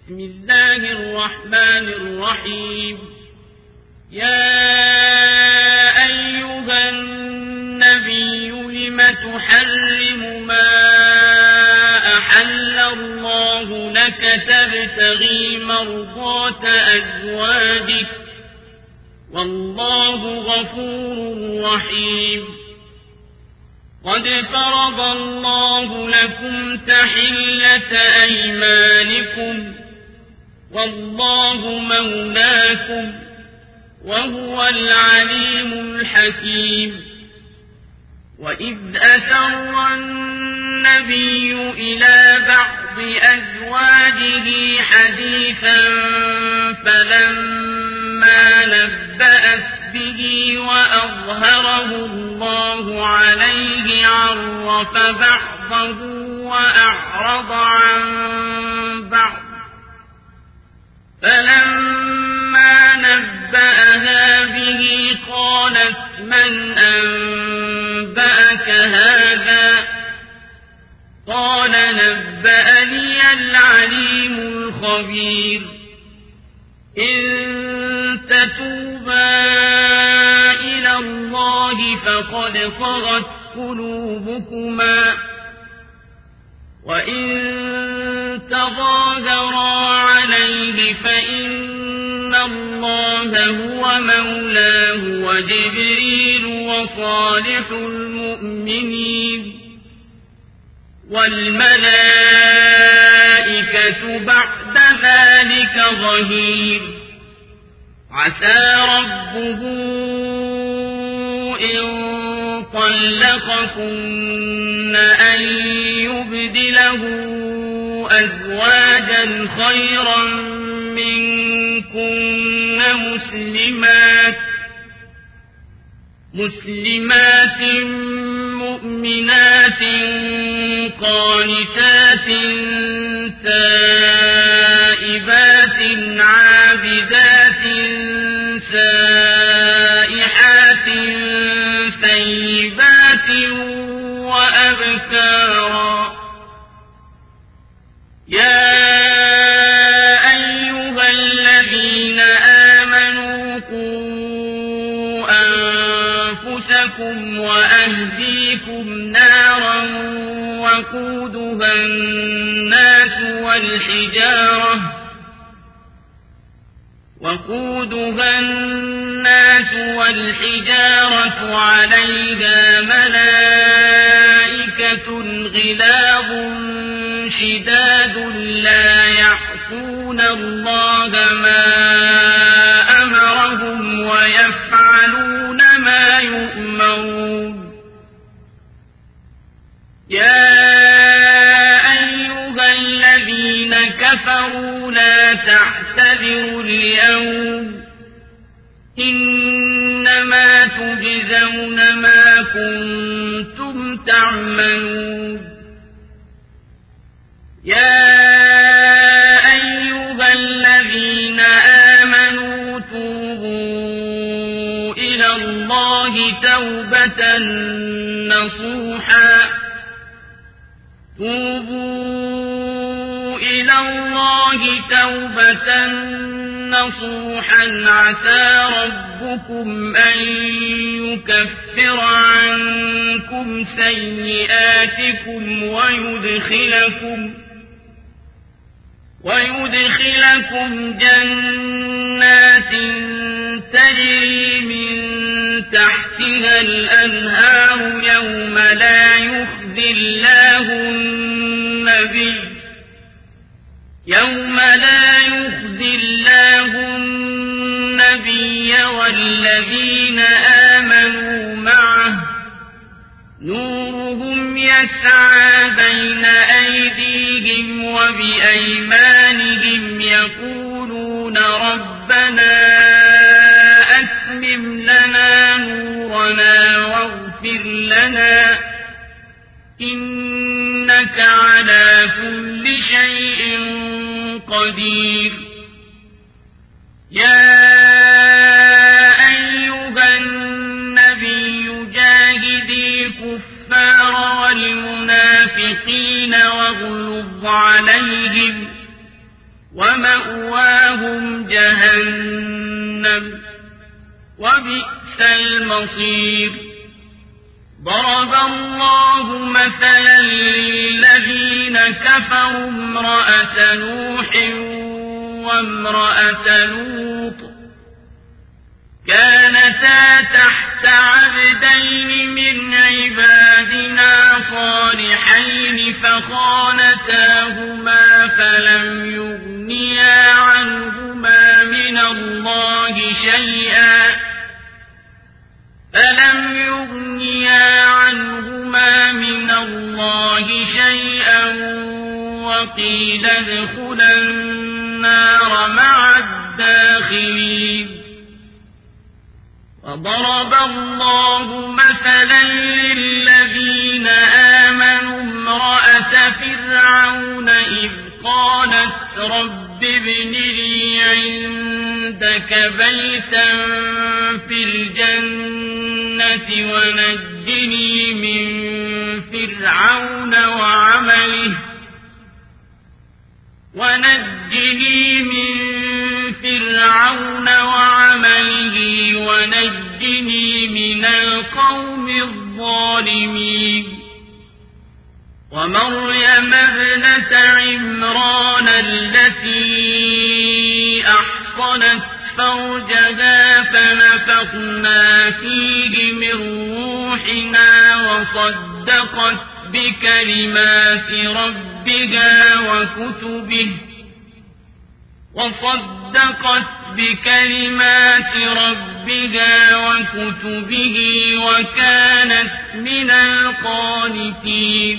بسم الله الرحمن الرحيم. يا أيها النبي لم تحرم ما أحل الله لك تبتغي مرضات أزواجك والله غفور رحيم. قد فرض الله لكم تحلة أيمانكم والله مولاكم وهو العليم الحكيم. وإذ أسر النبي إلى بعض أزواجه حديثا فلما نبأت به وأظهره الله عليه عرف بعضه وأعرض عن بعض فلما نبأها به قالت من أنبأك هذا قال نبأني العليم الخبير. إن تتوبا إلى الله فقد صغت قلوبكما وإن تظاهرا عليه فإن الله هو مولاه وجبريل وصالح المؤمنين والملائكة بعد ذلك ظهير. عسى ربه إن طلقكن أن يبدله أزواجا خيرا منكن مسلمات مؤمنات قانتات تائبات عابدات سائحات ثيبات وأبكارا. يا أيها الذين آمنوا قوا أنفسكم وأهليكم نارا وقودها الناس والحجارة عليها ملائكة غلاظ شداد لا يعصون الله ما أمرهم ويفعلون ما يؤمرون. يا أيها الذين كفروا لا تعتذروا اليوم إنما تجزون ما كنتم تعملون. يا أيها الذين آمنوا توبوا إلى الله توبة نصوحا عسى ربكم أن يكفر عنكم سيئاتكم ويدخلكم جنات تجري من تحتها الأنهار يوم لا يخزي الله النبي والذين آمنوا معه نورهم يسعى بين أيديهم وبأيمانهم يقولون ربنا أتمم لنا نورنا واغفر لنا إنك على كل شيء قدير. يا أيها النبي جاهد الكفار والمنافقين واغلظ عليهم ومأواهم جهنم وبئس المصير ضرب الله مثلا للذين كفروا امرأة نوح وامرأة لوط كانتا تحت عبدين من عبادنا صالحين فخانتاهما فلم يغنيا عنهما من الله شيئا وقيل ادخلا النار مع الداخلين وضرب الله مثلا للذين آمنوا امرأة فرعون إذ قالت رب ابن لي عندك بيتا في الجنة ونجني من فرعون وعمله ونجني من القوم الظالمين ومريم ابنة عمران التي أحصنت فرجها فنفخنا فيه من روحنا وصدقت بكلمات ربها وكتبه وكانت من القانتين